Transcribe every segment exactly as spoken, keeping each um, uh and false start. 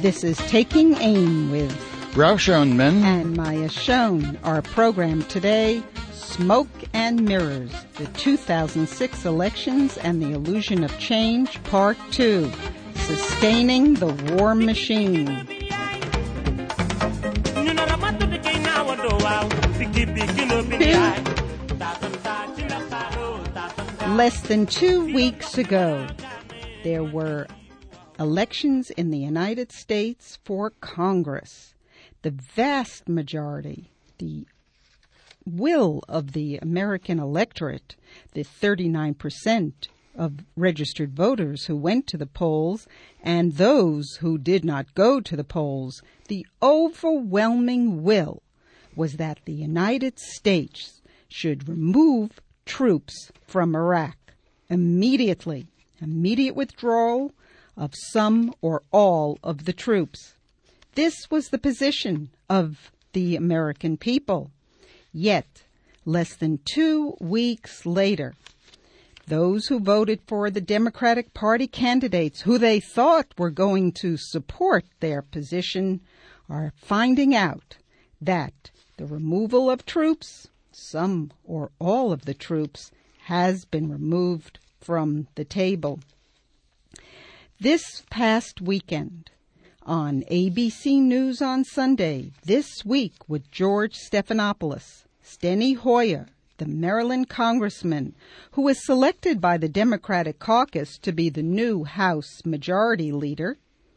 This is Taking Aim with Ralph Schoenman and Maya Schoen. Our program today, Smoke and Mirrors, the two thousand six elections and the illusion of change, Part two, Sustaining the War Machine. Less than two weeks ago, there were elections in the United States for Congress. The vast majority, the will of the American electorate, the thirty-nine percent of registered voters who went to the polls and those who did not go to the polls, the overwhelming will was that the United States should remove troops from Iraq immediately, immediate withdrawal of some or all of the troops. This was the position of the American people. Yet, less than two weeks later, those who voted for the Democratic Party candidates who they thought were going to support their position are finding out that the removal of troops, some or all of the troops, has been removed from the table. This past weekend, on A B C News on Sunday, This Week with George Stephanopoulos, Steny Hoyer, the Maryland congressman who was selected by the Democratic caucus to be the new House Majority Leader,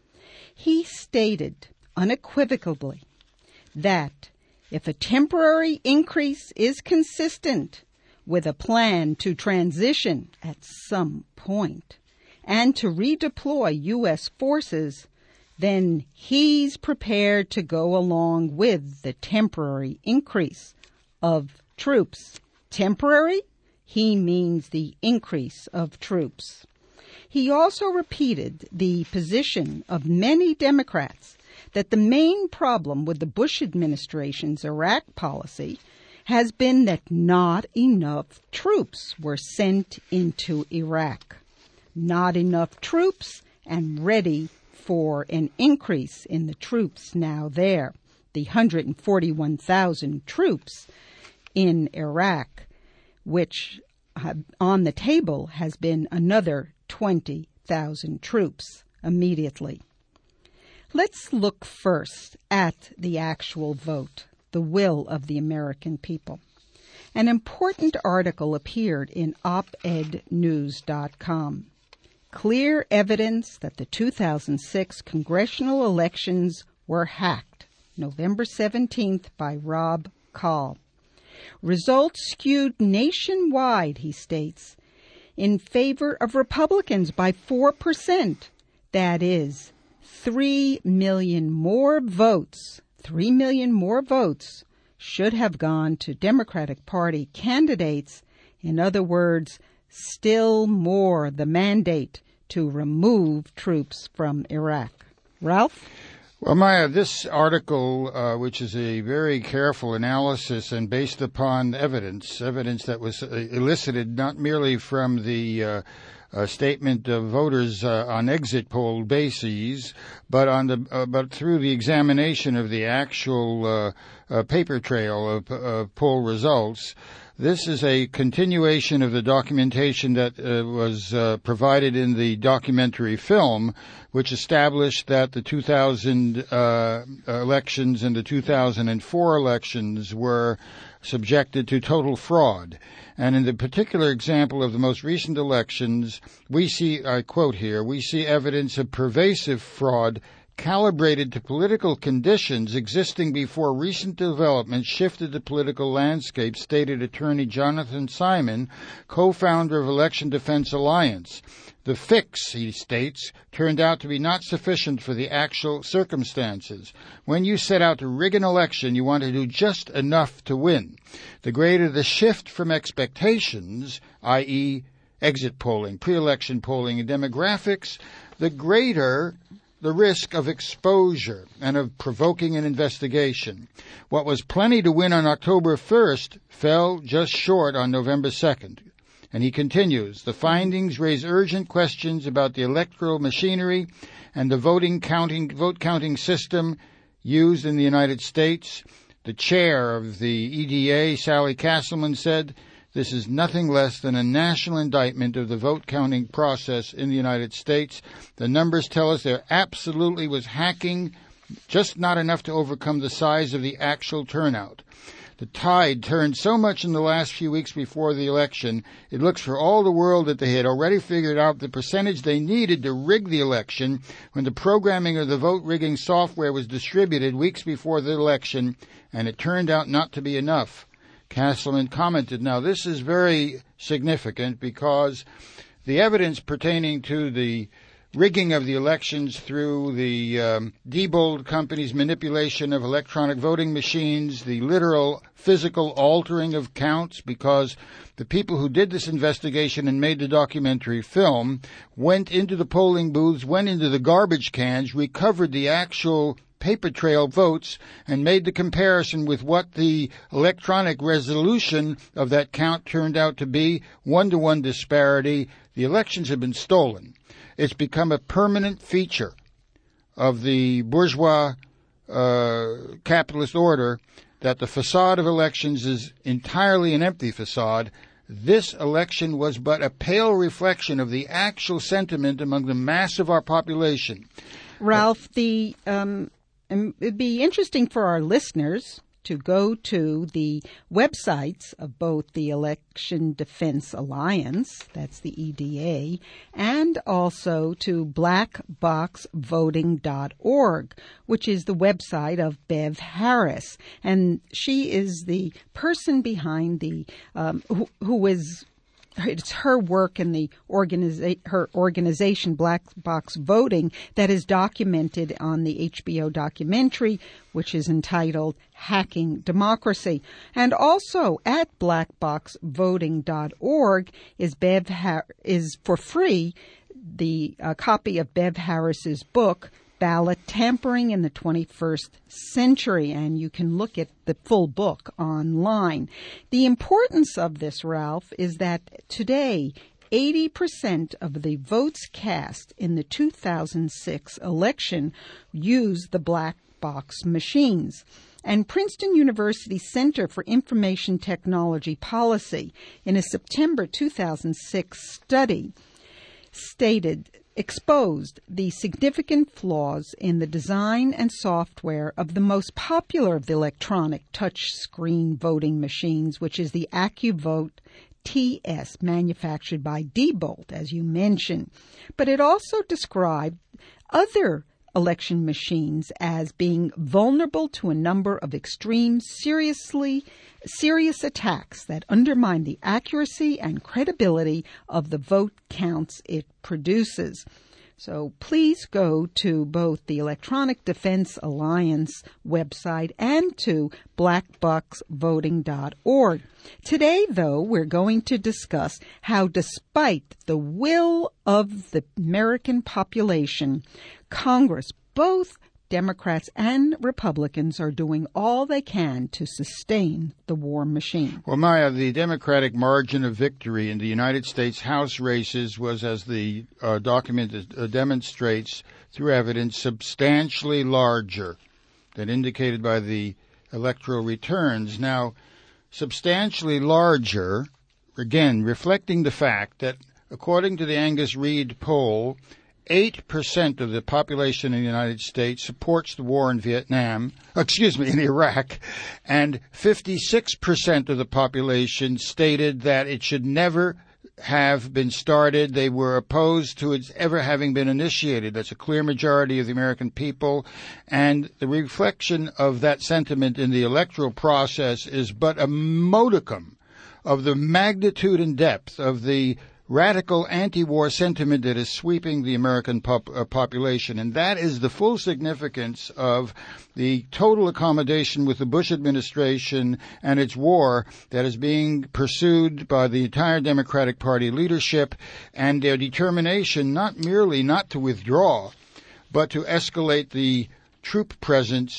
he stated unequivocally that if a temporary increase is consistent with a plan to transition at some point and to redeploy U S forces, then he's prepared to go along with the temporary increase of troops. Temporary? He means the increase of troops. He also repeated the position of many Democrats that the main problem with the Bush administration's Iraq policy has been that not enough troops were sent into Iraq. Not enough troops and ready for an increase in the troops now there. The one hundred forty-one thousand troops in Iraq, which have, on the table has been another twenty thousand troops immediately. Let's look first at the actual vote, the will of the American people. An important article appeared in op ed news dot com. Clear evidence that the two thousand six congressional elections were hacked, November seventeenth, by Rob Call. Results skewed nationwide, he states, in favor of Republicans by four percent. That is, three million more votes, three million more votes should have gone to Democratic Party candidates. In other words, still more the mandate to remove troops from Iraq. Ralph? Well, Maya, this article, uh, which is a very careful analysis and based upon evidence, evidence that was uh, elicited not merely from the uh, uh, statement of voters uh, on exit poll bases, but on the uh, but through the examination of the actual uh, uh, paper trail of uh, poll results. This is a continuation of the documentation that uh, was uh, provided in the documentary film, which established that the two thousand uh, elections and the two thousand four elections were subjected to total fraud. And in the particular example of the most recent elections, we see, I quote here, we see evidence of pervasive fraud calibrated to political conditions existing before recent developments shifted the political landscape, stated attorney Jonathan Simon, co-founder of Election Defense Alliance. The fix, he states, turned out to be not sufficient for the actual circumstances. When you set out to rig an election, you want to do just enough to win. The greater the shift from expectations, that is exit polling, pre-election polling, and demographics, the greater the risk of exposure and of provoking an investigation. What was plenty to win on October first fell just short on November second. And he continues, the findings raise urgent questions about the electoral machinery and the voting counting, vote counting system used in the United States. The chair of the E D A, Sally Castleman, said, this is nothing less than a national indictment of the vote counting process in the United States. The numbers tell us there absolutely was hacking, just not enough to overcome the size of the actual turnout. The tide turned so much in the last few weeks before the election, it looks for all the world that they had already figured out the percentage they needed to rig the election when the programming of the vote rigging software was distributed weeks before the election, and it turned out not to be enough. Castleman commented, now this is very significant because the evidence pertaining to the rigging of the elections through the um, Diebold Company's manipulation of electronic voting machines, the literal physical altering of counts, because the people who did this investigation and made the documentary film went into the polling booths, went into the garbage cans, recovered the actual paper trail votes, and made the comparison with what the electronic resolution of that count turned out to be, one-to-one disparity. The elections have been stolen. It's become a permanent feature of the bourgeois uh, capitalist order that the facade of elections is entirely an empty facade. This election was but a pale reflection of the actual sentiment among the mass of our population. Ralph, the um, it'd be interesting for our listeners to go to the websites of both the Election Defense Alliance, that's the E D A, and also to black box voting dot org, which is the website of Bev Harris. And she is the person behind the, um, who, who is, it's her work in the organiza- her organization, Black Box Voting, that is documented on the H B O documentary, which is entitled Hacking Democracy. And also at black box voting dot org is Bev Har- is for free the uh, copy of Bev Harris's book, Ballot Tampering in the twenty-first Century, and you can look at the full book online. The importance of this, Ralph, is that today eighty percent of the votes cast in the two thousand six election use the black box machines. And Princeton University Center for Information Technology Policy, in a September two thousand six study, stated exposed the significant flaws in the design and software of the most popular of the electronic touchscreen voting machines, which is the AccuVote T S, manufactured by Diebold, as you mentioned. But it also described other election machines as being vulnerable to a number of extreme, seriously serious attacks that undermine the accuracy and credibility of the vote counts it produces. So please go to both the Electronic Defense Alliance website and to black box voting dot org. Today, though, we're going to discuss how, despite the will of the American population, Congress, both Democrats and Republicans, are doing all they can to sustain the war machine. Well, Maya, the Democratic margin of victory in the United States House races was, as the uh, document uh, demonstrates through evidence, substantially larger than indicated by the electoral returns. Now, substantially larger, again, reflecting the fact that, according to the Angus Reid poll, eight percent of the population in the United States supports the war in Vietnam, excuse me, in Iraq, and fifty-six percent of the population stated that it should never have been started. They were opposed to its ever having been initiated. That's a clear majority of the American people, and the reflection of that sentiment in the electoral process is but a modicum of the magnitude and depth of the radical anti-war sentiment that is sweeping the American pop, uh, population. And that is the full significance of the total accommodation with the Bush administration and its war that is being pursued by the entire Democratic Party leadership, and their determination not merely not to withdraw, but to escalate the troop presence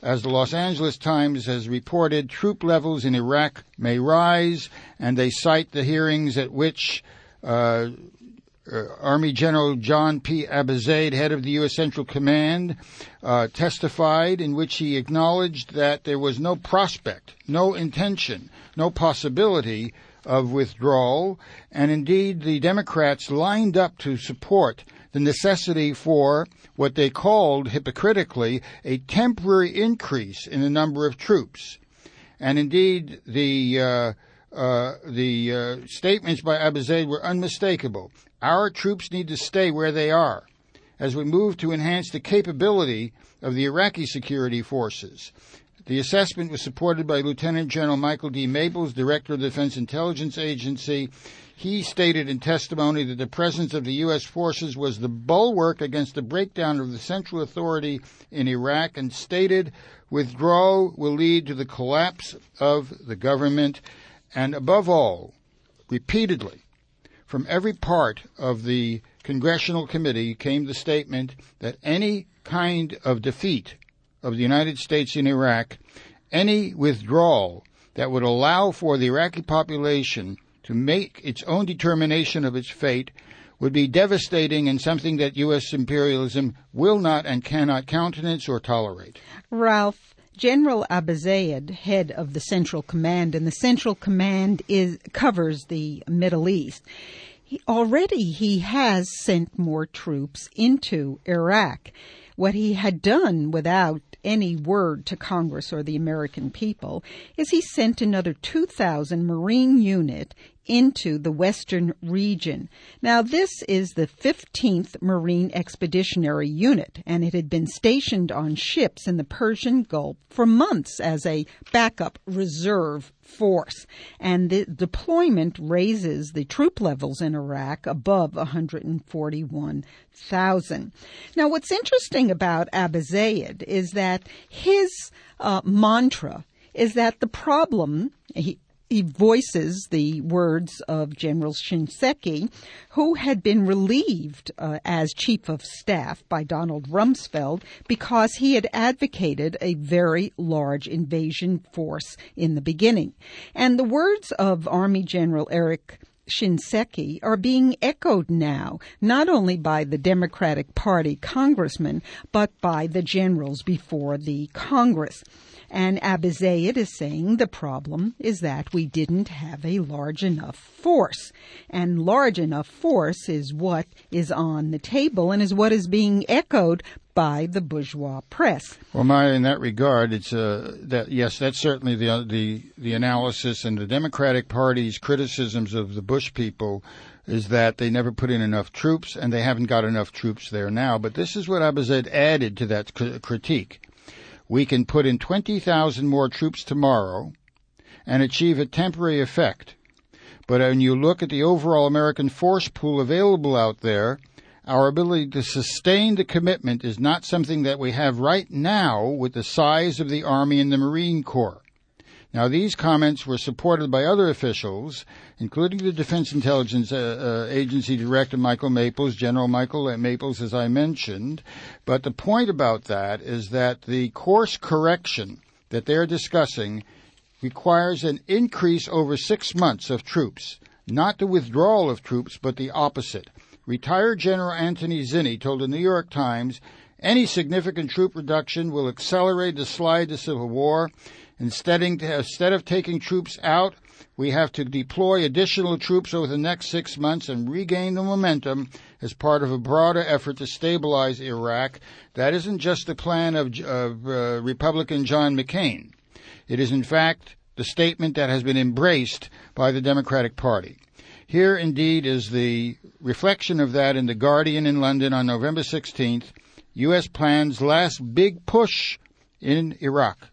As the Los Angeles Times has reported, troop levels in Iraq may rise, and they cite the hearings at which uh, uh, Army General John P. Abizaid, head of the U S Central Command, uh, testified, in which he acknowledged that there was no prospect, no intention, no possibility of withdrawal, and indeed the Democrats lined up to support the necessity for what they called, hypocritically, a temporary increase in the number of troops. And indeed, the uh, uh, the uh, statements by Abizaid were unmistakable. Our troops need to stay where they are as we move to enhance the capability of the Iraqi security forces. The assessment was supported by Lieutenant General Michael D. Maples, Director of the Defense Intelligence Agency. He stated in testimony that the presence of the U S forces was the bulwark against the breakdown of the central authority in Iraq, and stated withdrawal will lead to the collapse of the government. And above all, repeatedly, from every part of the Congressional Committee came the statement that any kind of defeat of the United States in Iraq, any withdrawal that would allow for the Iraqi population to make its own determination of its fate, would be devastating and something that U S imperialism will not and cannot countenance or tolerate. Ralph, General Abizaid, head of the Central Command, and the Central Command is covers the Middle East. He, already he has sent more troops into Iraq. What he had done without any word to Congress or the American people is he sent another two thousand Marine unit into the western region. Now, this is the fifteenth Marine Expeditionary Unit, and it had been stationed on ships in the Persian Gulf for months as a backup reserve force. And the deployment raises the troop levels in Iraq above one hundred forty-one thousand. Now, what's interesting about Abizaid is that his uh, mantra is that the problem, he, He voices the words of General Shinseki, who had been relieved uh, as Chief of Staff by Donald Rumsfeld because he had advocated a very large invasion force in the beginning. And the words of Army General Eric Shinseki are being echoed now, not only by the Democratic Party congressmen, but by the generals before the Congress. And Abizaid is saying the problem is that we didn't have a large enough force. And large enough force is what is on the table and is what is being echoed by the bourgeois press. Well, Maya, in that regard, it's uh, that yes, that's certainly the the the analysis, and the Democratic Party's criticisms of the Bush people is that they never put in enough troops, and they haven't got enough troops there now. But this is what Abizaid added to that c- critique. We can put in twenty thousand more troops tomorrow and achieve a temporary effect. But when you look at the overall American force pool available out there, our ability to sustain the commitment is not something that we have right now with the size of the Army and the Marine Corps. Now, these comments were supported by other officials, including the Defense Intelligence uh, uh, Agency Director Michael Maples, General Michael Maples, as I mentioned. But the point about that is that the course correction that they're discussing requires an increase over six months of troops, not the withdrawal of troops, but the opposite. Retired General Anthony Zinni told the New York Times, any significant troop reduction will accelerate the slide to civil war. Instead, instead of taking troops out, we have to deploy additional troops over the next six months and regain the momentum as part of a broader effort to stabilize Iraq. That isn't just the plan of, of uh, Republican John McCain. It is, in fact, the statement that has been embraced by the Democratic Party. Here, indeed, is the reflection of that in The Guardian in London on November sixteenth. U S plans last big push in Iraq.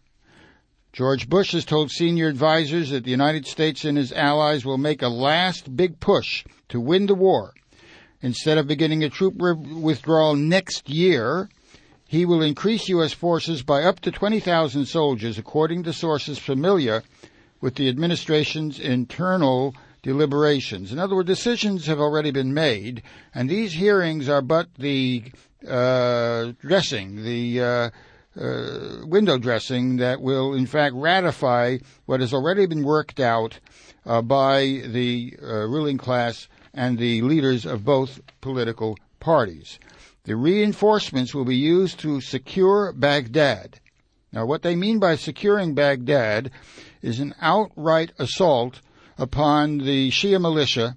George Bush has told senior advisors that the United States and his allies will make a last big push to win the war. Instead of beginning a troop withdrawal next year, he will increase U S forces by up to twenty thousand soldiers, according to sources familiar with the administration's internal deliberations. In other words, decisions have already been made, and these hearings are but the uh, dressing, the uh, uh, window dressing that will, in fact, ratify what has already been worked out uh, by the uh, ruling class and the leaders of both political parties. The reinforcements will be used to secure Baghdad. Now, what they mean by securing Baghdad is an outright assault upon the Shia militia,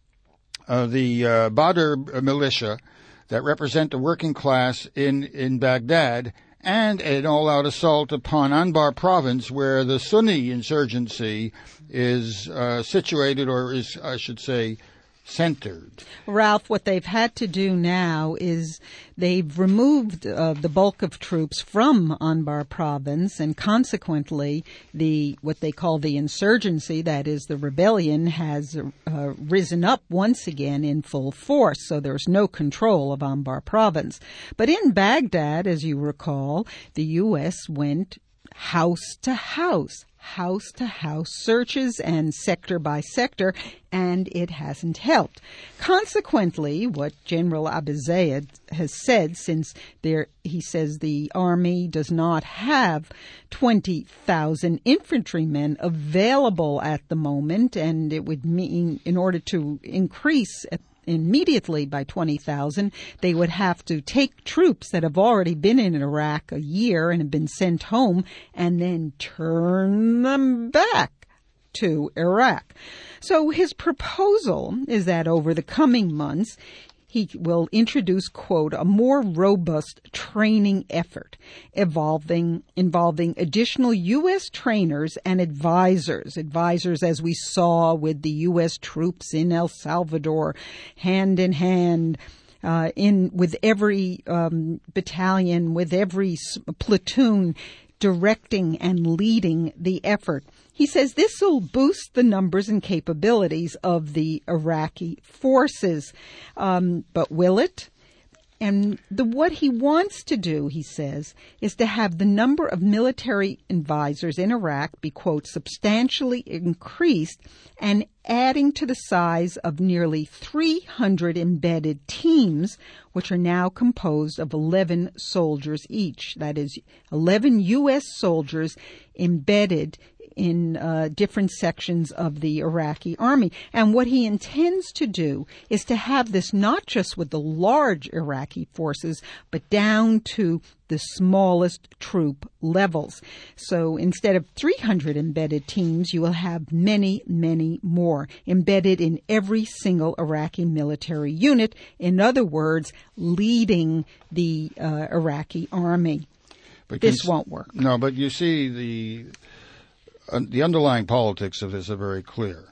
uh, the uh, Badr militia, that represent the working class in, in Baghdad, and an all-out assault upon Anbar province, where the Sunni insurgency is uh, situated, or is, I should say, centered. Ralph, what they've had to do now is they've removed uh, the bulk of troops from Anbar province, and consequently the what they call the insurgency, that is the rebellion, has uh, risen up once again in full force, so there's no control of Anbar province. But in Baghdad, as you recall, the U S went house to house, house to house searches and sector by sector, and it hasn't helped. Consequently, what General Abizaid has said, since there, he says the army does not have twenty thousand infantrymen available at the moment, and it would mean, in order to increase immediately by twenty thousand, they would have to take troops that have already been in Iraq a year and have been sent home and then turn them back to Iraq. So his proposal is that over the coming months, he will introduce, quote, a more robust training effort involving, involving additional U S trainers and advisors. Advisors, as we saw with the U S troops in El Salvador, hand in hand, uh, in with every um, battalion, with every platoon, directing and leading the effort. He says this will boost the numbers and capabilities of the Iraqi forces. Um, but will it? And the, what he wants to do, he says, is to have the number of military advisors in Iraq be, quote, substantially increased, and adding to the size of nearly three hundred embedded teams, which are now composed of eleven soldiers each. That is, eleven U S soldiers embedded in uh, different sections of the Iraqi army. And what he intends to do is to have this not just with the large Iraqi forces, but down to the smallest troop levels. So instead of three hundred embedded teams, you will have many, many more embedded in every single Iraqi military unit. In other words, leading the uh, Iraqi army. But this won't work. No, but you see the... Uh, the underlying politics of this are very clear.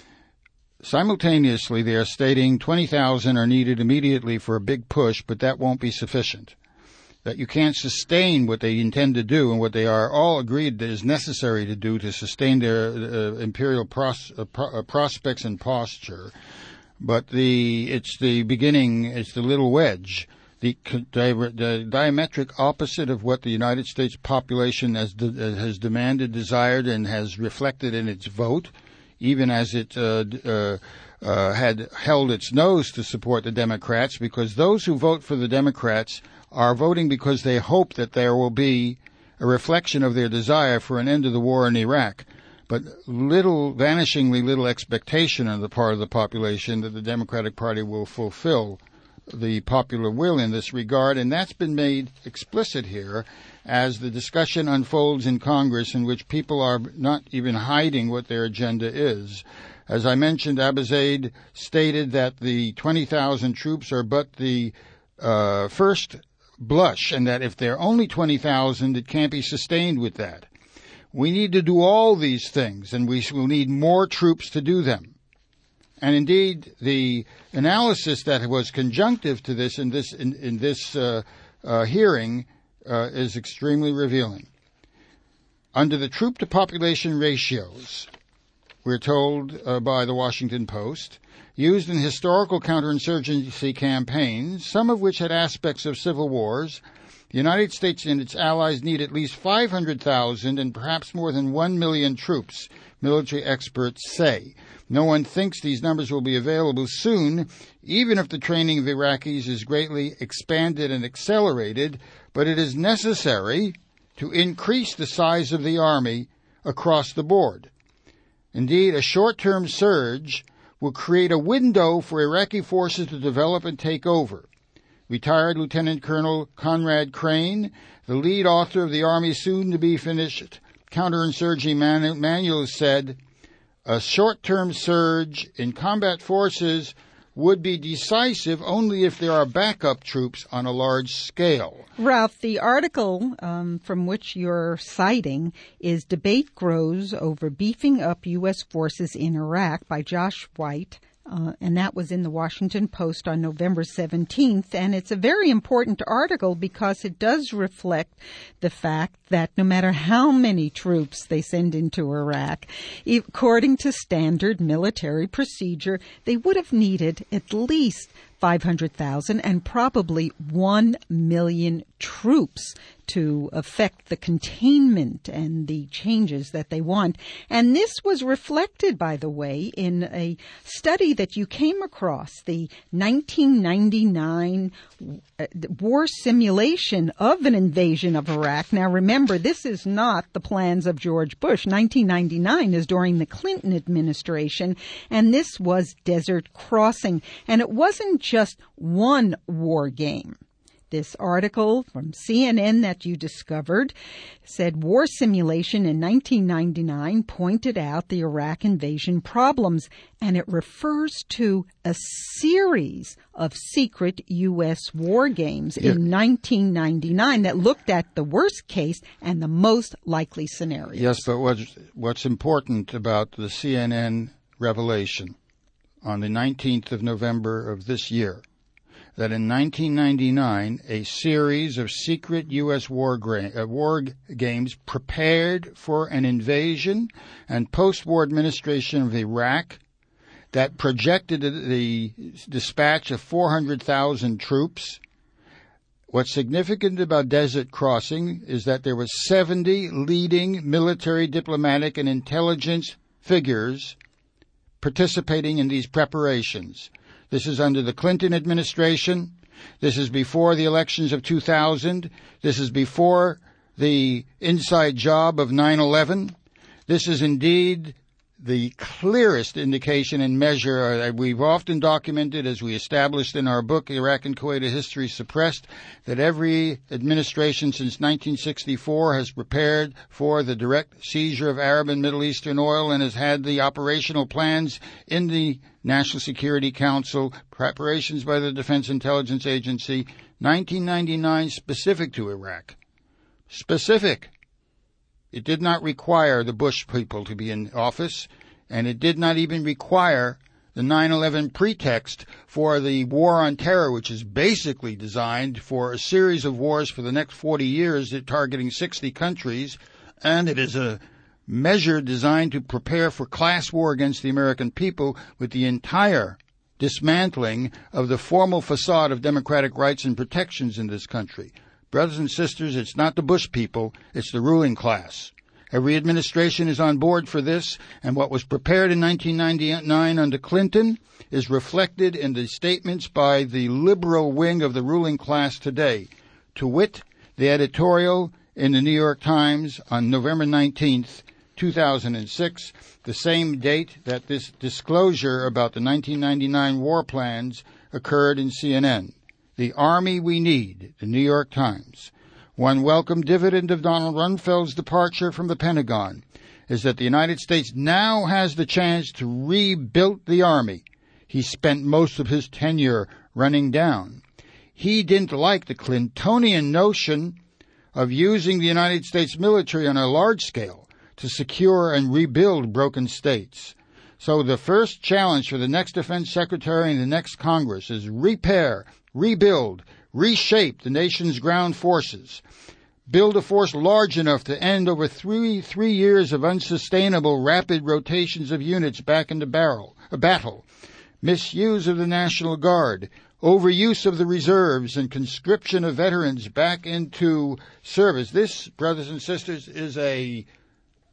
Simultaneously, they are stating twenty thousand are needed immediately for a big push, but that won't be sufficient. That you can't sustain what they intend to do and what they are all agreed that is necessary to do to sustain their uh, imperial pros- uh, pro- uh, prospects and posture. But the it's the beginning, it's the little wedge. The, the diametric opposite of what the United States population has, de, has demanded, desired, and has reflected in its vote, even as it uh, uh, uh, had held its nose to support the Democrats, because those who vote for the Democrats are voting because they hope that there will be a reflection of their desire for an end to the war in Iraq. But little, vanishingly little expectation on the part of the population that the Democratic Party will fulfill the popular will in this regard, and that's been made explicit here as the discussion unfolds in Congress, in which people are not even hiding what their agenda is. As I mentioned, Abizaid stated that the twenty thousand troops are but the uh, first blush, and that if there are only twenty thousand, it can't be sustained with that. We need to do all these things, and we will need more troops to do them. And indeed, the analysis that was conjunctive to this in this in, in this uh, uh, hearing uh, is extremely revealing. Under the troop-to-population ratios, we're told uh, by the Washington Post, used in historical counterinsurgency campaigns, some of which had aspects of civil wars, the United States and its allies need at least five hundred thousand and perhaps more than one million troops military experts say. No one thinks these numbers will be available soon, even if the training of Iraqis is greatly expanded and accelerated, but it is necessary to increase the size of the Army across the board. Indeed, a short-term surge will create a window for Iraqi forces to develop and take over. Retired Lieutenant Colonel Conrad Crane, the lead author of the Army's soon-to-be-finished counterinsurgency manu- manual, said, "A short-term surge in combat forces would be decisive only if there are backup troops on a large scale." Ralph, the article um, from which you're citing is Debate Grows Over Beefing Up U S Forces in Iraq by Josh White. Uh, and that was in the Washington Post on November seventeenth. And it's a very important article because it does reflect the fact that no matter how many troops they send into Iraq, according to standard military procedure, they would have needed at least five hundred thousand and probably one million troops to affect the containment and the changes that they want. And this was reflected, by the way, in a study that you came across, the nineteen ninety-nine war simulation of an invasion of Iraq. Now, remember, this is not the plans of George Bush. nineteen ninety-nine is during the Clinton administration, and this was Desert Crossing. And it wasn't just one war game. This article from C N N that you discovered said war simulation in nineteen ninety-nine pointed out the Iraq invasion problems, and it refers to a series of secret U S war games yeah. in nineteen ninety-nine that looked at the worst case and the most likely scenarios. Yes, but what's, what's important about the C N N revelation on the nineteenth of November of this year, that in nineteen ninety-nine, a series of secret U S war, gra- uh, war games prepared for an invasion and post-war administration of Iraq that projected the dispatch of four hundred thousand troops. What's significant about Desert Crossing is that there were seventy leading military, diplomatic, and intelligence figures participating in these preparations. This is under the Clinton administration. This is before the elections of two thousand. This is before the inside job of nine eleven. This is indeed the clearest indication and measure uh, we've often documented, as we established in our book, Iraq and Kuwait: A History Suppressed, that every administration since nineteen sixty-four has prepared for the direct seizure of Arab and Middle Eastern oil and has had the operational plans in the National Security Council, preparations by the Defense Intelligence Agency. nineteen ninety-nine specific to Iraq. Specific. It did not require the Bush people to be in office, and it did not even require the nine eleven pretext for the war on terror, which is basically designed for a series of wars for the next forty years, targeting sixty countries, and it is a measure designed to prepare for class war against the American people with the entire dismantling of the formal facade of democratic rights and protections in this country. Brothers and sisters, it's not the Bush people, it's the ruling class. Every administration is on board for this, and what was prepared in nineteen ninety-nine under Clinton is reflected in the statements by the liberal wing of the ruling class today. To wit, the editorial in the New York Times on November nineteenth, two thousand six, the same date that this disclosure about the nineteen ninety-nine war plans occurred in C N N. The Army We Need, the New York Times. One welcome dividend of Donald Rumsfeld's departure from the Pentagon is that the United States now has the chance to rebuild the Army he spent most of his tenure running down. He didn't like the Clintonian notion of using the United States military on a large scale to secure and rebuild broken states. So the first challenge for the next defense secretary and the next Congress is repair, rebuild, reshape the nation's ground forces, build a force large enough to end over three three years of unsustainable rapid rotations of units back into barrel, uh, battle, misuse of the National Guard, overuse of the reserves, and conscription of veterans back into service. This, brothers and sisters, is a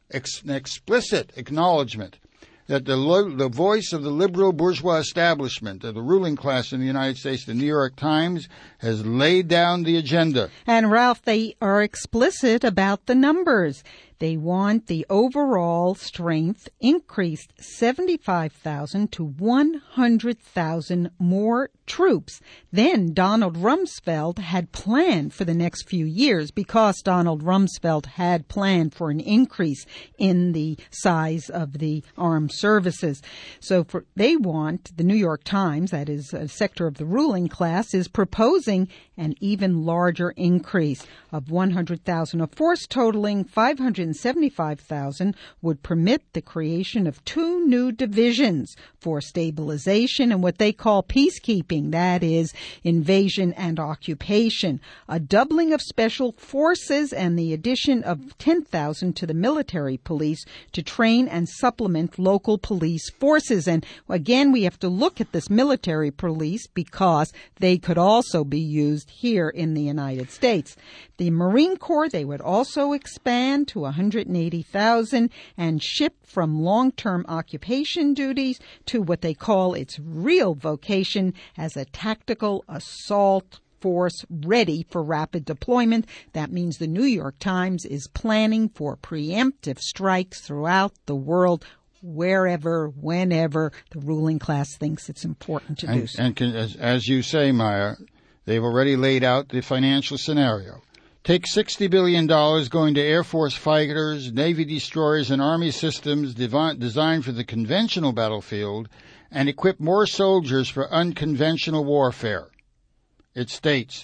ex- an explicit acknowledgement that the, lo- the voice of the liberal bourgeois establishment, of the ruling class in the United States, the New York Times, has laid down the agenda. And, Ralph, they are explicit about the numbers. They want the overall strength increased seventy-five thousand to one hundred thousand more troops than Donald Rumsfeld had planned for the next few years, because Donald Rumsfeld had planned for an increase in the size of the armed services. So for, they want, the New York Times, that is a sector of the ruling class, is proposing an even larger increase of one hundred thousand. A force totaling five hundred seventy-five thousand would permit the creation of two new divisions for stabilization and what they call peacekeeping, that is, invasion and occupation, a doubling of special forces, and the addition of ten thousand to the military police to train and supplement local police forces. And again, we have to look at this military police because they could also be used here in the United States. The Marine Corps, they would also expand to one hundred eighty thousand and ship from long-term occupation duties to what they call its real vocation as a tactical assault force ready for rapid deployment. That means the New York Times is planning for preemptive strikes throughout the world, wherever, whenever the ruling class thinks it's important to and, do so. And can, as, as you say, Maya, they've already laid out the financial scenario. Take sixty billion dollars going to Air Force fighters, Navy destroyers, and Army systems devi- designed for the conventional battlefield and equip more soldiers for unconventional warfare. It states,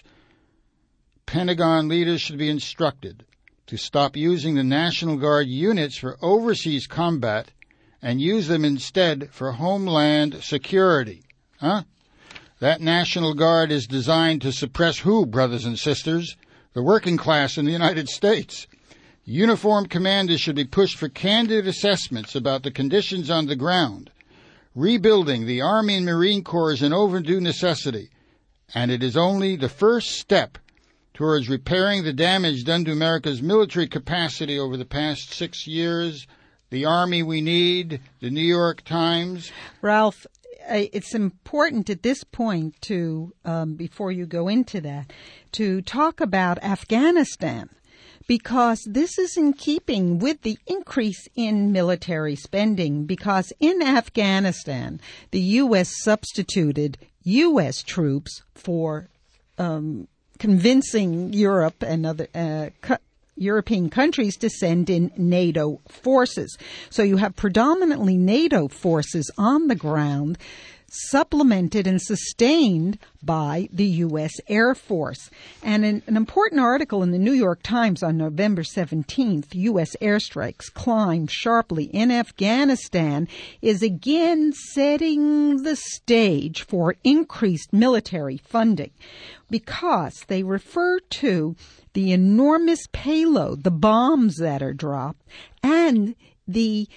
Pentagon leaders should be instructed to stop using the National Guard units for overseas combat and use them instead for homeland security. Huh? That National Guard is designed to suppress who, brothers and sisters? The working class in the United States. Uniformed commanders should be pushed for candid assessments about the conditions on the ground. Rebuilding the Army and Marine Corps is an overdue necessity, and it is only the first step towards repairing the damage done to America's military capacity over the past six years. The Army we need, the New York Times. Ralph, it's important at this point to, um, before you go into that, to talk about Afghanistan, because this is in keeping with the increase in military spending, because in Afghanistan, the U S substituted U S troops for um, convincing Europe and other uh, co- European countries to send in NATO forces. So you have predominantly NATO forces on the ground, supplemented and sustained by the U S Air Force. And in an important article in the New York Times on November seventeenth, U S airstrikes climb sharply in Afghanistan, is again setting the stage for increased military funding, because they refer to the enormous payload, the bombs that are dropped, and the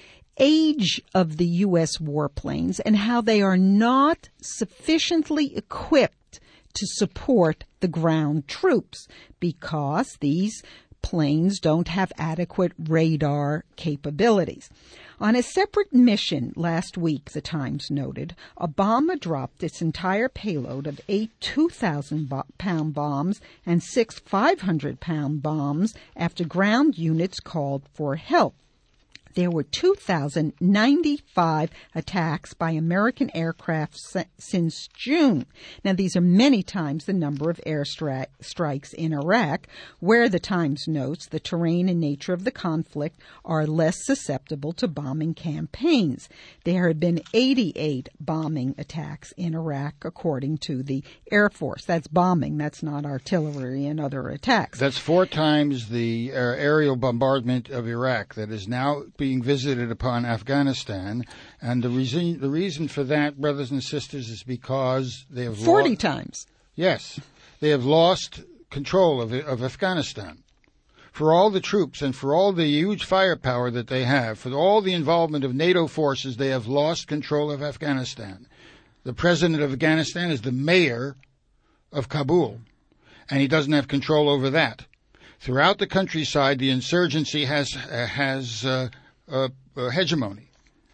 age of the U S warplanes and how they are not sufficiently equipped to support the ground troops, because these planes don't have adequate radar capabilities. On a separate mission last week, the Times noted, Obama dropped its entire payload of eight two thousand pound bombs and six five hundred pound bombs after ground units called for help. There were two thousand ninety-five attacks by American aircraft s- since June. Now, these are many times the number of airstrikes strikes in Iraq, where the Times notes the terrain and nature of the conflict are less susceptible to bombing campaigns. There have been eighty-eight bombing attacks in Iraq, according to the Air Force. That's bombing. That's not artillery and other attacks. That's four times the uh, aerial bombardment of Iraq that is now being visited upon Afghanistan, and the reason the reason for that, brothers and sisters, is because they have forty lo- times. Yes, they have lost control of of Afghanistan. For all the troops and for all the huge firepower that they have, for all the involvement of NATO forces, they have lost control of Afghanistan. The president of Afghanistan is the mayor of Kabul, and he doesn't have control over that. Throughout the countryside, the insurgency has uh, has uh, uh, uh, hegemony.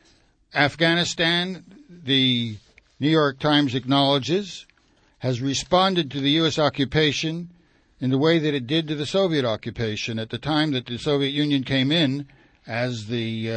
Afghanistan, the New York Times acknowledges, has responded to the U S occupation in the way that it did to the Soviet occupation at the time that the Soviet Union came in, as the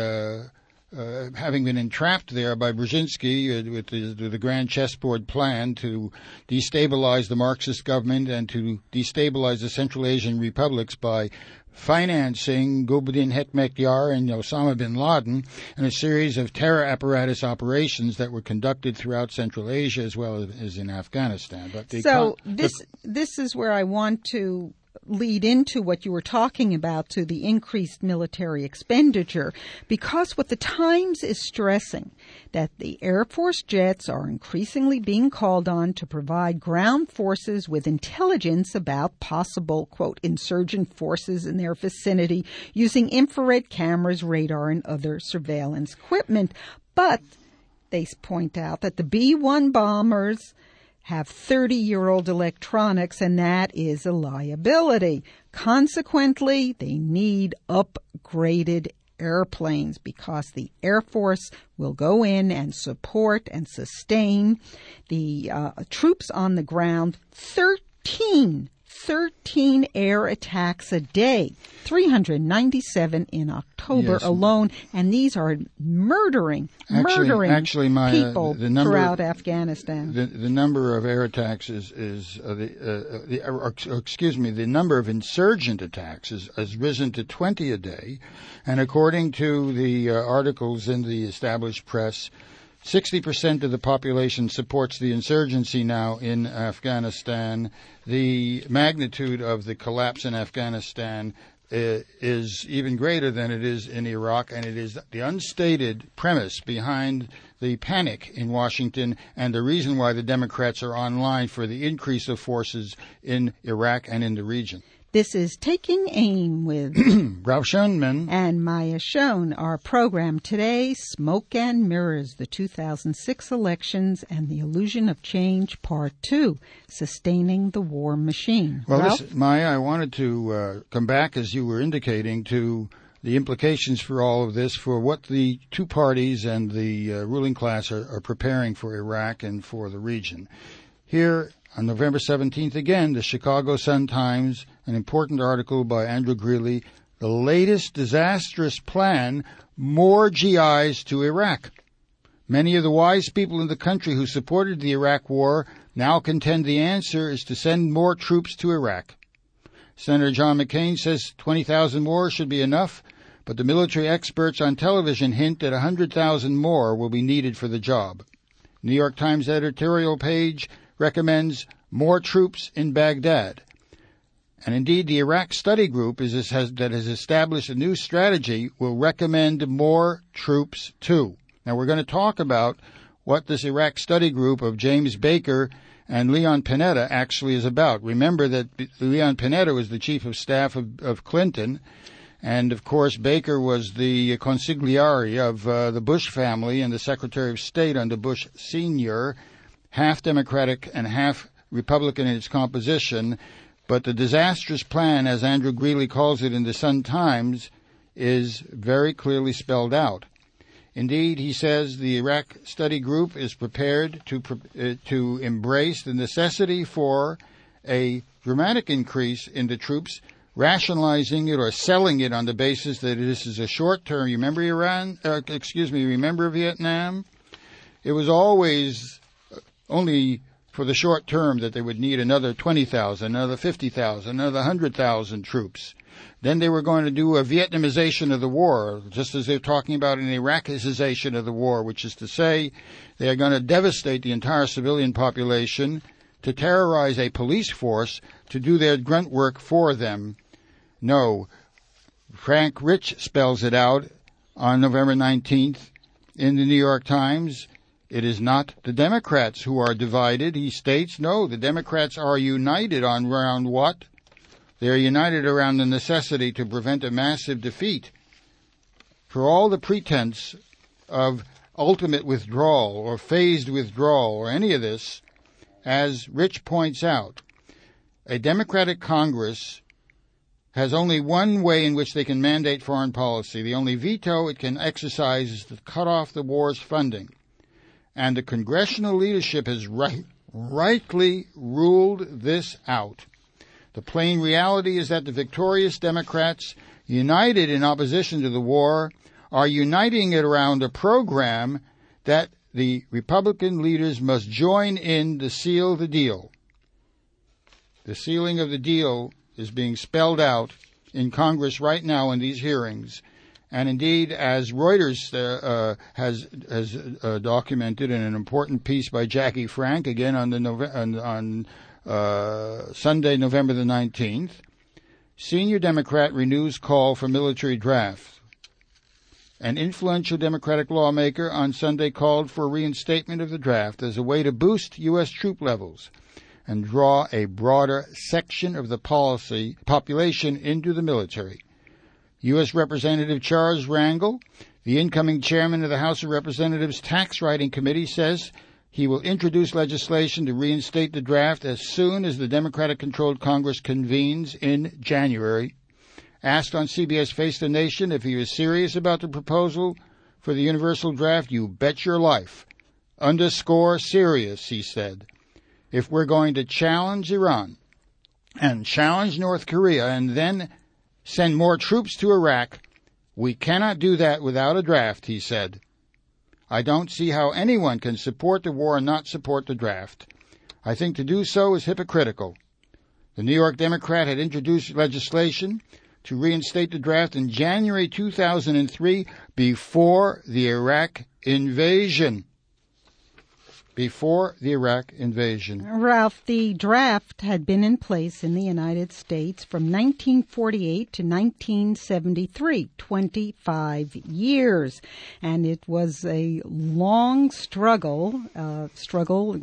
uh, uh, having been entrapped there by Brzezinski uh, with the, the grand chessboard plan to destabilize the Marxist government and to destabilize the Central Asian republics by financing Gulbuddin Hekmatyar and Osama bin Laden in a series of terror apparatus operations that were conducted throughout Central Asia as well as in Afghanistan. But the so con- this the, this is where I want to lead into what you were talking about, to the increased military expenditure, because what the Times is stressing, that the Air Force jets are increasingly being called on to provide ground forces with intelligence about possible, quote, insurgent forces in their vicinity using infrared cameras, radar, and other surveillance equipment. But they point out that the B one bombers have thirty-year-old electronics, and that is a liability. Consequently, they need upgraded airplanes because the Air Force will go in and support and sustain the uh, troops on the ground. thirteen, thirteen air attacks a day, three hundred ninety-seven in October yes. alone, and these are murdering, actually, murdering actually my, people uh, the number, throughout Afghanistan. The, the number of air attacks is, is uh, the, uh, the uh, excuse me, the number of insurgent attacks is, has risen to twenty a day, and according to the uh, articles in the established press, sixty percent of the population supports the insurgency now in Afghanistan. The magnitude of the collapse in Afghanistan uh, is even greater than it is in Iraq, and it is the unstated premise behind the panic in Washington and the reason why the Democrats are online for the increase of forces in Iraq and in the region. This is Taking Aim with Ralph Schoenman and Maya Schoen. Our program today, Smoke and Mirrors, the two thousand six elections and the illusion of change, part two, Sustaining the War Machine. Well, Ralph? this, Maya, I wanted to uh, come back, as you were indicating, to the implications for all of this, for what the two parties and the uh, ruling class are, are preparing for Iraq and for the region. Here, on November seventeenth, again, the Chicago Sun-Times, an important article by Andrew Greeley, the latest disastrous plan, more G Is to Iraq. Many of the wise people in the country who supported the Iraq war now contend the answer is to send more troops to Iraq. Senator John McCain says twenty thousand more should be enough, but the military experts on television hint that one hundred thousand more will be needed for the job. New York Times editorial page recommends more troops in Baghdad. And indeed, the Iraq Study Group is, has, that has established a new strategy will recommend more troops too. Now, we're going to talk about what this Iraq Study Group of James Baker and Leon Panetta actually is about. Remember that Leon Panetta was the chief of staff of, of Clinton, and of course Baker was the consigliere of uh, the Bush family and the Secretary of State under Bush Senior, half Democratic and half Republican in its composition. But the disastrous plan, as Andrew Greeley calls it in the Sun-Times, is very clearly spelled out. Indeed, he says the Iraq Study Group is prepared to uh, to embrace the necessity for a dramatic increase in the troops, rationalizing it or selling it on the basis that this is a short term. You remember Iran? Uh, excuse me. Remember Vietnam? It was always only for the short term that they would need another twenty thousand, another fifty thousand, another one hundred thousand troops. Then they were going to do a Vietnamization of the war, just as they're talking about an Iraqization of the war, which is to say they are going to devastate the entire civilian population to terrorize a police force to do their grunt work for them. No. Frank Rich spells it out on November nineteenth in the New York Times. It is not the Democrats who are divided, he states. No, the Democrats are united on around what? They are united around the necessity to prevent a massive defeat. For all the pretense of ultimate withdrawal or phased withdrawal or any of this, as Rich points out, a Democratic Congress has only one way in which they can mandate foreign policy. The only veto it can exercise is to cut off the war's funding. And the congressional leadership has right, rightly ruled this out. The plain reality is that the victorious Democrats, united in opposition to the war, are uniting it around a program that the Republican leaders must join in to seal the deal. The sealing of the deal is being spelled out in Congress right now in these hearings. And indeed, as Reuters uh, uh, has has uh, documented in an important piece by Jackie Frank, again on the Nove- on, on uh, Sunday, November the nineteenth, senior Democrat renews call for military draft. An influential Democratic lawmaker on Sunday called for reinstatement of the draft as a way to boost U S troop levels and draw a broader section of the policy population into the military. U S Representative Charles Rangel, the incoming chairman of the House of Representatives Tax Writing Committee, says he will introduce legislation to reinstate the draft as soon as the Democratic-controlled Congress convenes in January. Asked on C B S Face the Nation if he was serious about the proposal for the universal draft, "You bet your life. Underscore serious," he said. "If we're going to challenge Iran and challenge North Korea and then send more troops to Iraq, we cannot do that without a draft," he said. "I don't see how anyone can support the war and not support the draft. I think to do so is hypocritical." The New York Democrat had introduced legislation to reinstate the draft in January two thousand three, before the Iraq invasion. Before the Iraq invasion. Ralph, the draft had been in place in the United States from nineteen forty-eight to nineteen seventy-three, twenty-five years. And it was a long struggle, uh, struggle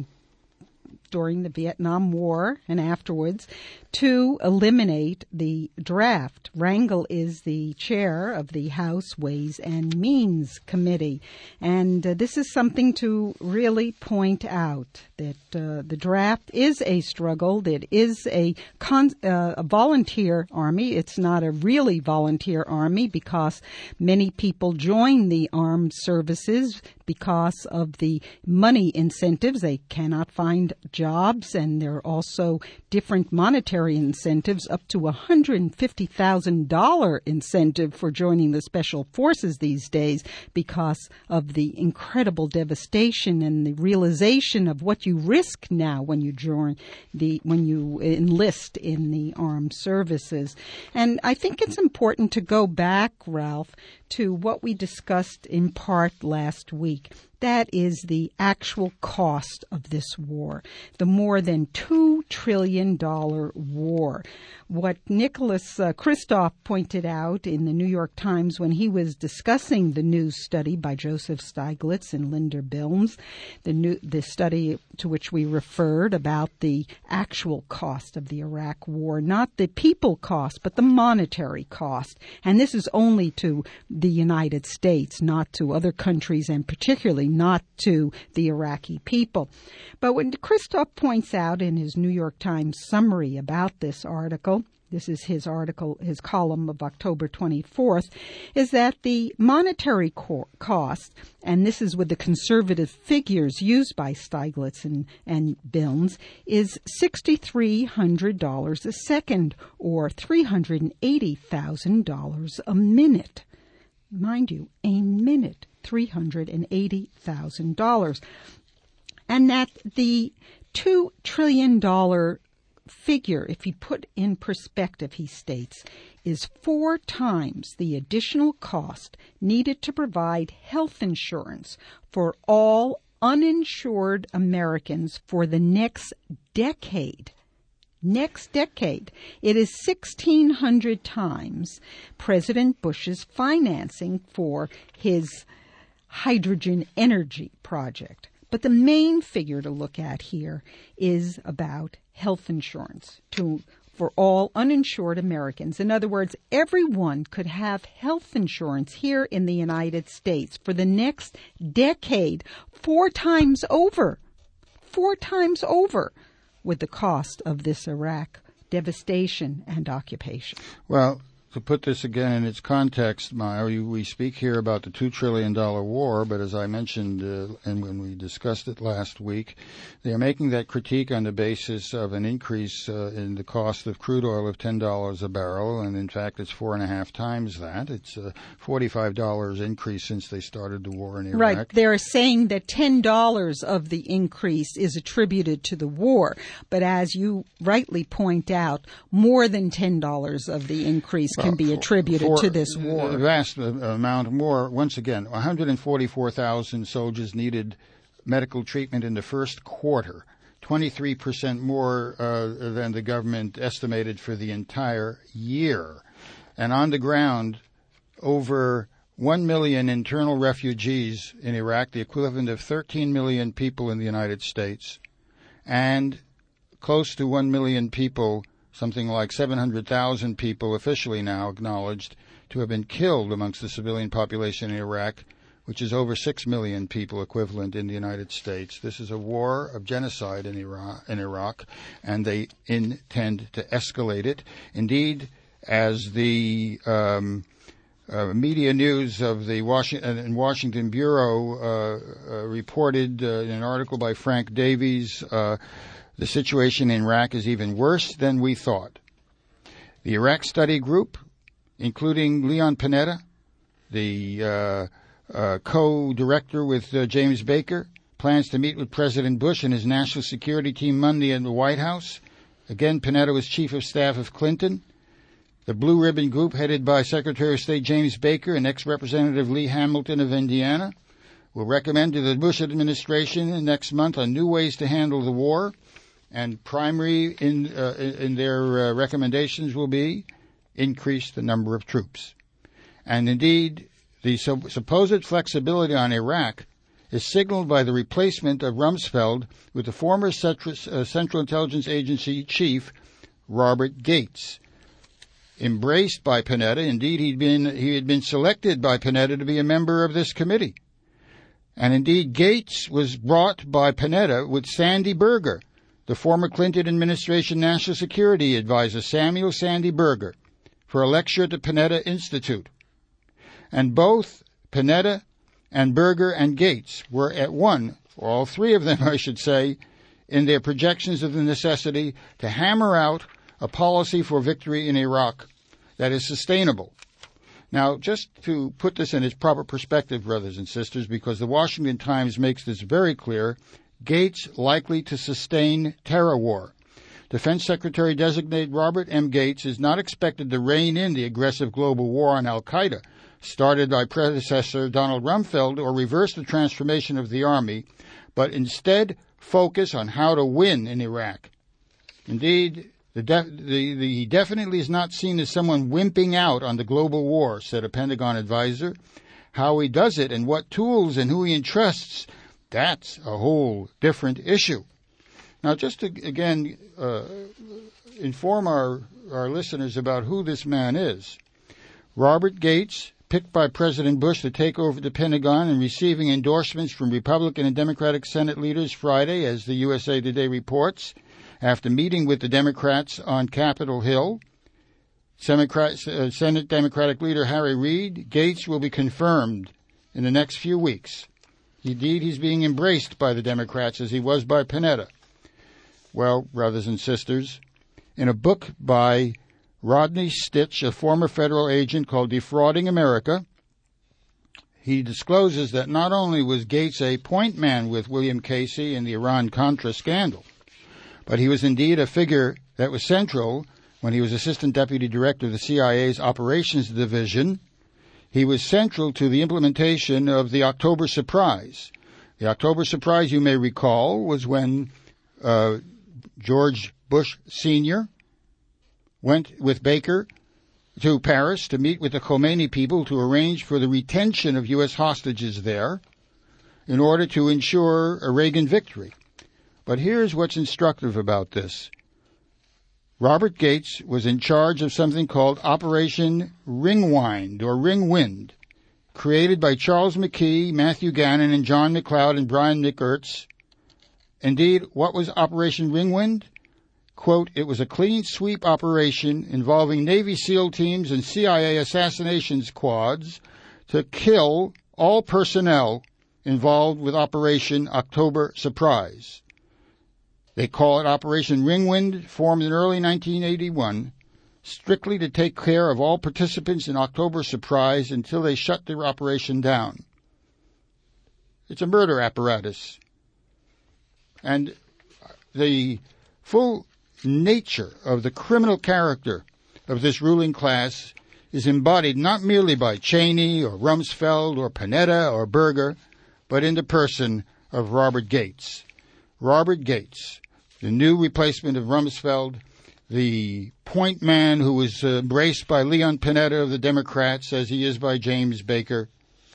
during the Vietnam War and afterwards, to eliminate the draft. Rangel is the chair of the House Ways and Means Committee, and uh, this is something to really point out, that uh, the draft is a struggle. It is a, con- uh, a volunteer army. It's not a really volunteer army because many people join the armed services because of the money incentives. They cannot find jobs, and there are also different monetary incentives, up to a one hundred fifty thousand dollars incentive for joining the special forces these days because of the incredible devastation and the realization of what you risk now when you join the when you enlist in the armed services. And I think it's important to go back, Ralph, to what we discussed in part last week. That is the actual cost of this war, the more than two trillion dollars war. What Nicholas uh, Kristof pointed out in the New York Times when he was discussing the new study by Joseph Stiglitz and Linda Bilmes, the new the study to which we referred about the actual cost of the Iraq war, not the people cost, but the monetary cost. And this is only to the United States, not to other countries, and particularly not to the Iraqi people. But when Kristof points out in his New York Times summary about this article, this is his article, his column of October twenty-fourth, is that the monetary co- cost, and this is with the conservative figures used by Stiglitz and, and Bilmes, is six thousand three hundred dollars a second, or three hundred eighty thousand dollars a minute. Mind you, a minute, three hundred eighty thousand dollars. And that the two trillion dollars figure, if you put in perspective, he states, is four times the additional cost needed to provide health insurance for all uninsured Americans for the next decade. Next decade. It is sixteen hundred times President Bush's financing for his hydrogen energy project. But the main figure to look at here is about health insurance to for all uninsured Americans. In other words, everyone could have health insurance here in the United States for the next decade, four times over, four times over with the cost of this Iraq devastation, and occupation. Well, to put this again in its context, Maya, we speak here about the two trillion dollars war, but as I mentioned, uh, and when we discussed it last week, they are making that critique on the basis of an increase uh, in the cost of crude oil of ten dollars a barrel, and in fact it's four and a half times that. It's a forty-five dollars increase since they started the war in Iraq. Right. They're saying that ten dollars of the increase is attributed to the war, but as you rightly point out, more than ten dollars of the increase well, can be attributed for, to this war. A vast amount more. Once again, one hundred forty-four thousand soldiers needed medical treatment in the first quarter, twenty-three percent more uh, than the government estimated for the entire year. And on the ground, over one million internal refugees in Iraq, the equivalent of thirteen million people in the United States, and close to one million people, something like seven hundred thousand people officially now acknowledged to have been killed amongst the civilian population in Iraq, which is over six million people equivalent in the United States. This is a war of genocide in Iraq, in Iraq, and they intend to escalate it. Indeed, as the um, uh, media news of the Washington, uh, Washington Bureau uh, uh, reported uh, in an article by Frank Davies, uh, the situation in Iraq is even worse than we thought. The Iraq Study Group, including Leon Panetta, the uh, uh, co-director with uh, James Baker, plans to meet with President Bush and his national security team Monday in the White House. Again, Panetta was chief of staff of Clinton. The Blue Ribbon Group, headed by Secretary of State James Baker and ex-Representative Lee Hamilton of Indiana, will recommend to the Bush administration next month on new ways to handle the war. And primary in uh, in their uh, recommendations will be increase the number of troops. And indeed, the so- supposed flexibility on Iraq is signaled by the replacement of Rumsfeld with the former Central, uh, Central Intelligence Agency chief, Robert Gates. Embraced by Panetta, indeed he'd been he had been selected by Panetta to be a member of this committee. And indeed, Gates was brought by Panetta with Sandy Berger, the former Clinton administration national security advisor, Samuel Sandy Berger, for a lecture at the Panetta Institute. And both Panetta and Berger and Gates were at one, or all three of them, I should say, in their projections of the necessity to hammer out a policy for victory in Iraq that is sustainable. Now, just to put this in its proper perspective, brothers and sisters, because the Washington Times makes this very clear, Gates likely to sustain terror war. Defense Secretary designate Robert M. Gates is not expected to rein in the aggressive global war on al-Qaeda, started by predecessor Donald Rumsfeld, or reverse the transformation of the Army, but instead focus on how to win in Iraq. Indeed, the def- the, the, he definitely is not seen as someone wimping out on the global war, said a Pentagon advisor. How he does it and what tools and who he entrusts, that's a whole different issue. Now, just to, again, uh, inform our, our listeners about who this man is. Robert Gates, picked by President Bush to take over the Pentagon and receiving endorsements from Republican and Democratic Senate leaders Friday, as the U S A Today reports, after meeting with the Democrats on Capitol Hill. Uh, Senate Democratic leader Harry Reid, Gates will be confirmed in the next few weeks. Indeed, he's being embraced by the Democrats as he was by Panetta. Well, brothers and sisters, in a book by Rodney Stitch, a former federal agent, called Defrauding America, he discloses that not only was Gates a point man with William Casey in the Iran-Contra scandal, but he was indeed a figure that was central when he was Assistant Deputy Director of the C I A's Operations Division. He was central to the implementation of the October Surprise. The October Surprise, you may recall, was when uh, George Bush Senior went with Baker to Paris to meet with the Khomeini people to arrange for the retention of U S hostages there in order to ensure a Reagan victory. But here's what's instructive about this. Robert Gates was in charge of something called Operation Ringwind, or Ringwind, created by Charles McKee, Matthew Gannon, and John McLeod and Brian McErtz. Indeed, what was Operation Ringwind? quote, "It was a clean sweep operation involving Navy SEAL teams and C I A assassination squads to kill all personnel involved with Operation October Surprise. They call it Operation Ringwind, formed in early nineteen eighty-one, strictly to take care of all participants in October Surprise until they shut their operation down. It's a murder apparatus." And the full nature of the criminal character of this ruling class is embodied not merely by Cheney or Rumsfeld or Panetta or Berger, but in the person of Robert Gates. Robert Gates, the new replacement of Rumsfeld, the point man who was uh, embraced by Leon Panetta of the Democrats as he is by James Baker,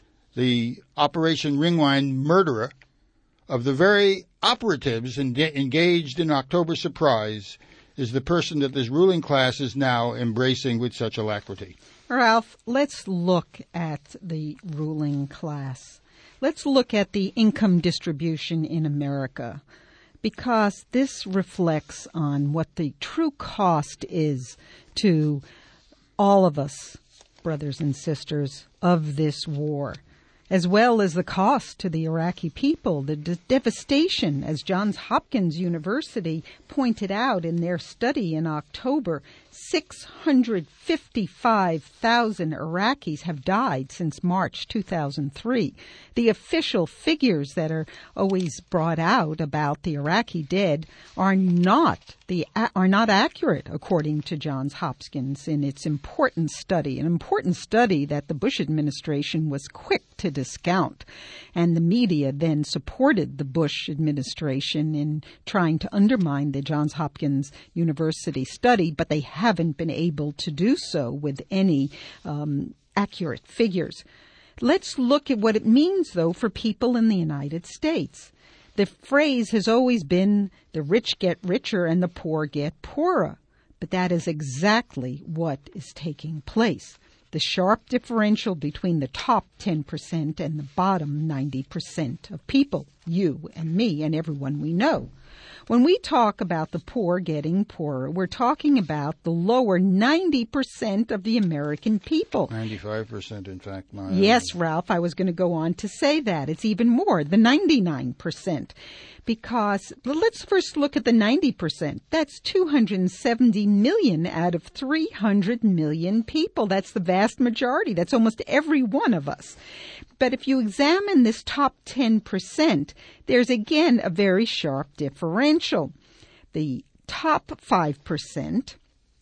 the Operation Ringwind murderer of the very operatives en- engaged in October Surprise, is the person that this ruling class is now embracing with such alacrity. Ralph, let's look at the ruling class. Let's look at the income distribution in America, because this reflects on what the true cost is to all of us, brothers and sisters, of this war, as well as the cost to the Iraqi people, the de- devastation, as Johns Hopkins University pointed out in their study in October. six hundred fifty-five thousand Iraqis have died since March two thousand three. The official figures that are always brought out about the Iraqi dead are not the are not accurate, according to Johns Hopkins in its important study, an important study that the Bush administration was quick to discount. And the media then supported the Bush administration in trying to undermine the Johns Hopkins University study, but they haven't been able to do so with any um, accurate figures. Let's look at what it means, though, for people in the United States. The phrase has always been the rich get richer and the poor get poorer. But that is exactly what is taking place. The sharp differential between the top ten percent and the bottom ninety percent of people, you and me and everyone we know. When we talk about the poor getting poorer, we're talking about the lower ninety percent of the American people. ninety-five percent, in fact. My Yes, Ralph, I was going to go on to say that. It's even more, the ninety-nine percent. Because, well, let's first look at the ninety percent. That's two hundred seventy million out of three hundred million people. That's the vast majority. That's almost every one of us. But if you examine this top ten percent, there's again a very sharp differential. The top five percent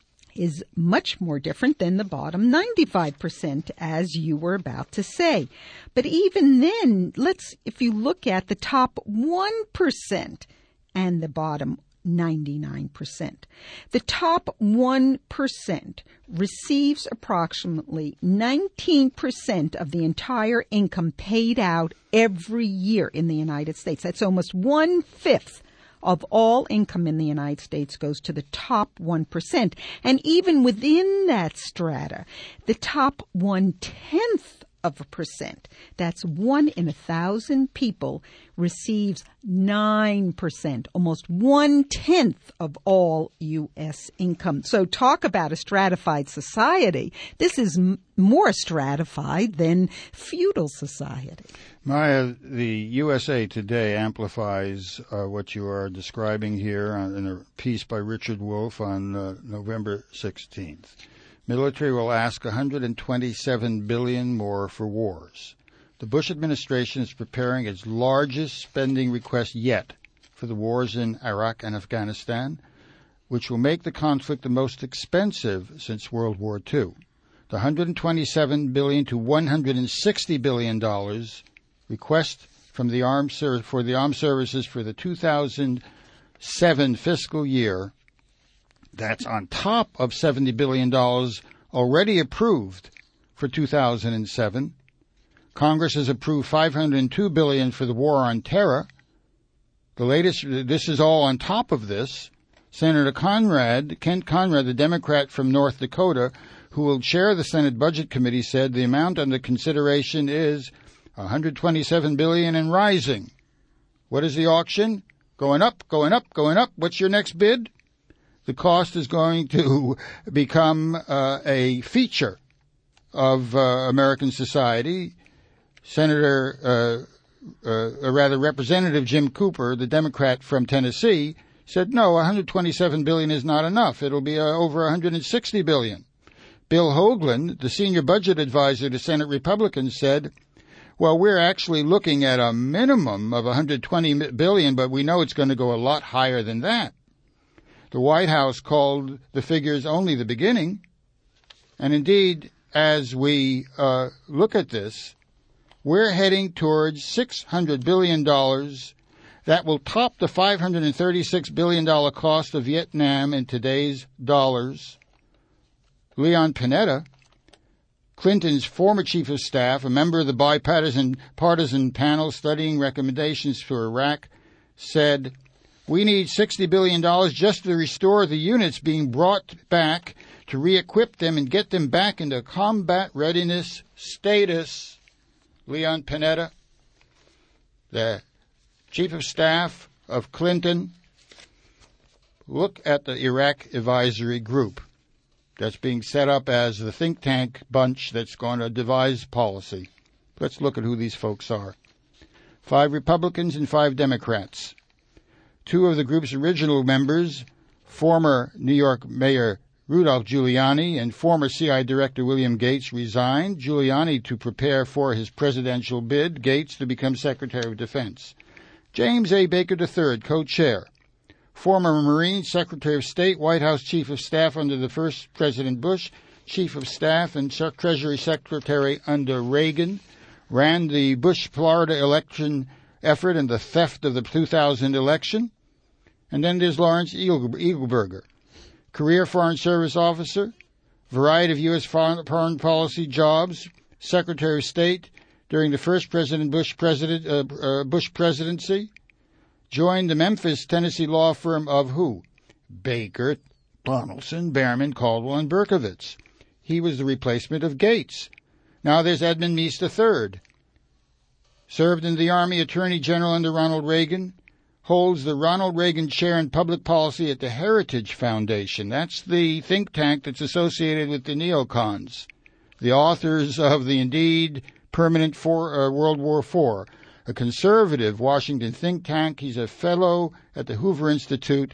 is much more different than the bottom ninety-five percent, as you were about to say. But even then, let's, if you look at the top one percent and the bottom ninety-nine percent. The top one percent receives approximately nineteen percent of the entire income paid out every year in the United States. That's almost one-fifth of all income in the United States goes to the top one percent. And even within that strata, the top one-tenth of a percent, that's one in a thousand people, receives nine percent, almost one-tenth of all U S income. So talk about a stratified society. This is m- more stratified than feudal society. Maya, the U S A Today amplifies uh, what you are describing here on, in a piece by Richard Wolff on uh, November sixteenth. Military will ask one hundred twenty-seven billion dollars more for wars. The Bush administration is preparing its largest spending request yet for the wars in Iraq and Afghanistan, which will make the conflict the most expensive since World War Two. The one hundred twenty-seven billion dollars to one hundred sixty billion dollars request from the armed ser- for the armed services for the two thousand seven fiscal year, that's on top of seventy billion dollars already approved for two thousand seven. Congress has approved five hundred two billion dollars for the war on terror. The latest, this is all on top of this. Senator Conrad, Kent Conrad, the Democrat from North Dakota, who will chair the Senate Budget Committee, said the amount under consideration is one hundred twenty-seven billion dollars and rising. What is the auction? Going up, going up, going up. What's your next bid? the cost is going to become uh, a feature of uh, American society. Senator, uh, uh, or rather Representative Jim Cooper, the Democrat from Tennessee, said, no, one hundred twenty-seven billion dollars is not enough. It'll be uh, over one hundred sixty billion dollars. Bill Hoagland, the senior budget advisor to Senate Republicans, said, well, we're actually looking at a minimum of one hundred twenty billion dollars, but we know it's going to go a lot higher than that. The White House called the figures only the beginning. And indeed, as we uh, look at this, we're heading towards six hundred billion dollars. That will top the five hundred thirty-six billion dollars cost of Vietnam in today's dollars. Leon Panetta, Clinton's former chief of staff, a member of the bipartisan partisan panel studying recommendations for Iraq, said, we need sixty billion dollars just to restore the units being brought back, to re-equip them and get them back into combat readiness status. Leon Panetta, the chief of staff of Clinton, look at the Iraq Advisory Group that's being set up as the think tank bunch that's going to devise policy. Let's look at who these folks are. Five Republicans and five Democrats. Two of the group's original members, former New York Mayor Rudolph Giuliani and former C I A Director William Gates, resigned. Giuliani to prepare for his presidential bid, Gates to become Secretary of Defense. James A. Baker the third, co-chair. Former Marine Secretary of State, White House Chief of Staff under the first President Bush, Chief of Staff and Treasury Secretary under Reagan, ran the Bush-Florida election effort and the theft of the two thousand election. And then there's Lawrence Eagleburger, career Foreign Service officer, variety of U S foreign policy jobs, Secretary of State during the first President Bush president uh, uh, Bush presidency, joined the Memphis, Tennessee law firm of who? Baker, Donaldson, Behrman, Caldwell, and Berkowitz. He was the replacement of Gates. Now there's Edmund Meese the third. Served in the Army Attorney General under Ronald Reagan, holds the Ronald Reagan Chair in Public Policy at the Heritage Foundation. That's the think tank that's associated with the neocons, the authors of the indeed permanent for, uh, World War Four, a conservative Washington think tank. He's a fellow at the Hoover Institute,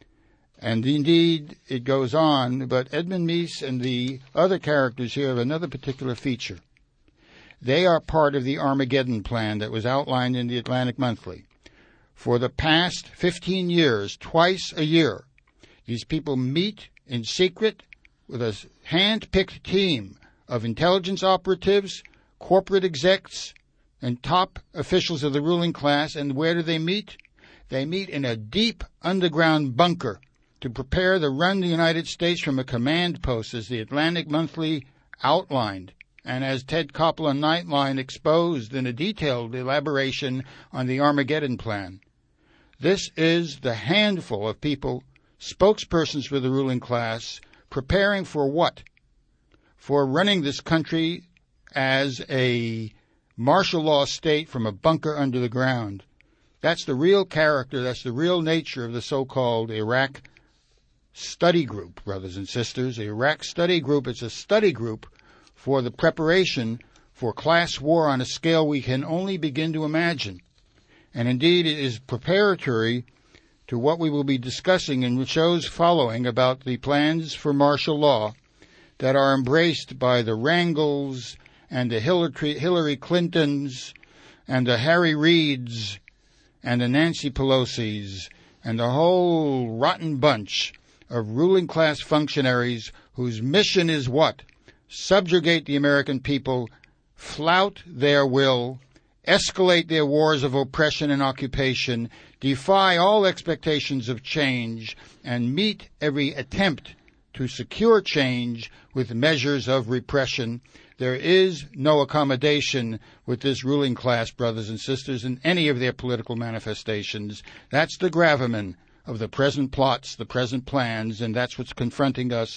and indeed it goes on. But Edmund Meese and the other characters here have another particular feature. They are part of the Armageddon plan that was outlined in the Atlantic Monthly. For the past fifteen years, twice a year, these people meet in secret with a hand-picked team of intelligence operatives, corporate execs, and top officials of the ruling class. And where do they meet? They meet in a deep underground bunker to prepare to run the United States from a command post, as the Atlantic Monthly outlined, and as Ted Koppel on Nightline exposed in a detailed elaboration on the Armageddon plan. This is the handful of people, spokespersons for the ruling class, preparing for what? For running this country as a martial law state from a bunker under the ground. That's the real character, that's the real nature of the so-called Iraq Study Group, brothers and sisters. The Iraq Study Group is a study group for the preparation for class war on a scale we can only begin to imagine. And indeed, it is preparatory to what we will be discussing in the shows following about the plans for martial law that are embraced by the Rangels and the Hillary Clintons and the Harry Reids and the Nancy Pelosi's and the whole rotten bunch of ruling class functionaries whose mission is what? Subjugate the American people, flout their will, escalate their wars of oppression and occupation, defy all expectations of change, and meet every attempt to secure change with measures of repression. There is no accommodation with this ruling class, brothers and sisters, in any of their political manifestations. That's the gravamen of the present plots, the present plans, and that's what's confronting us.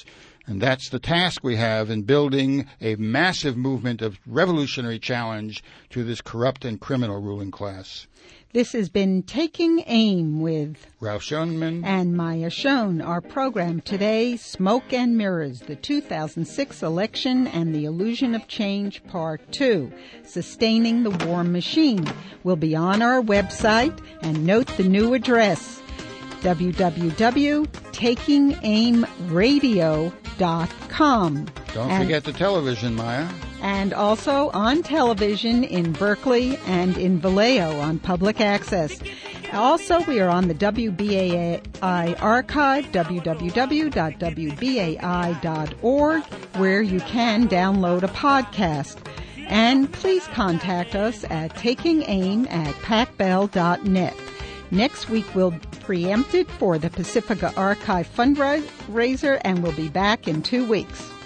And that's the task we have in building a massive movement of revolutionary challenge to this corrupt and criminal ruling class. This has been Taking Aim with Ralph Schoenman and Maya Schoen. Our program today, Smoke and Mirrors, the two thousand six election and the illusion of change, part two, Sustaining the War Machine, will be on our website, and note the new address, w w w dot taking aim radio dot com. Don't and, forget the television, Maya. And also on television in Berkeley and in Vallejo on public access. Also, we are on the W B A I archive, w w w dot w b a i dot org, where you can download a podcast. And please contact us at taking aim at pat bell dot net. Next week, we'll preempt it for the Pacifica Archive fundraiser, and we'll be back in two weeks.